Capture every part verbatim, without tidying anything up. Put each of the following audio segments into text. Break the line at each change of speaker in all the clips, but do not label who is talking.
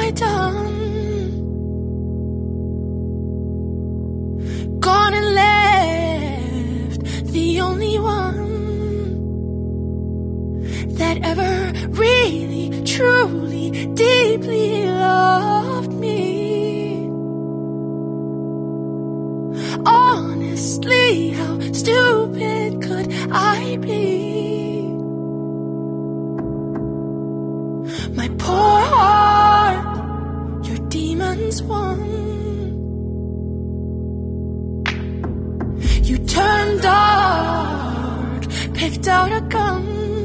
I done? Gone and left the only one that ever really, truly, deeply loved me. Honestly, how stupid could I be? My poor heart, your demons won. You turned dark, picked out a gun.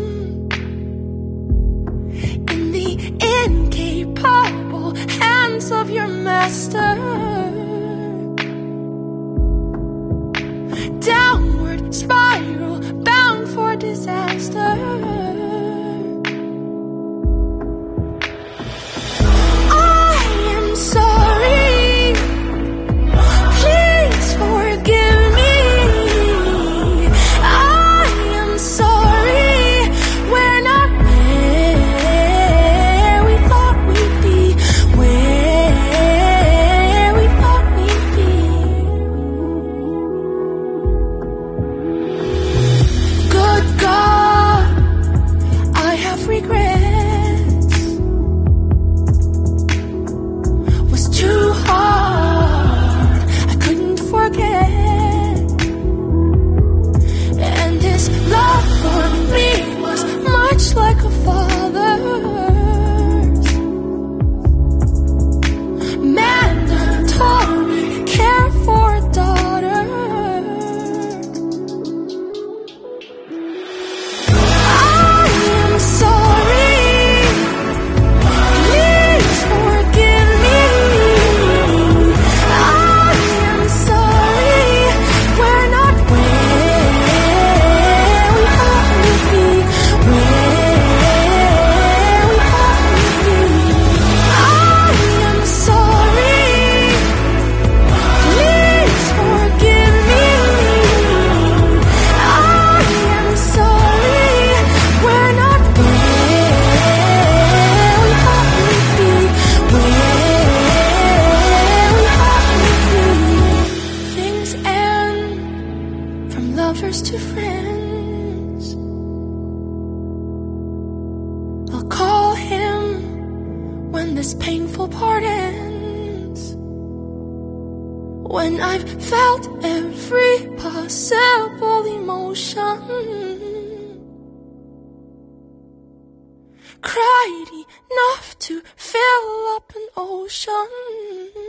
In the incapable hands of your master. Downward spiral, bound for disaster. Regrets was too hard, I couldn't forget. And his love for me was much like a father's. Mandatory care for a daughter. Lovers to friends, I'll call him when this painful part ends. When I've felt every possible emotion, cried enough to fill up an ocean.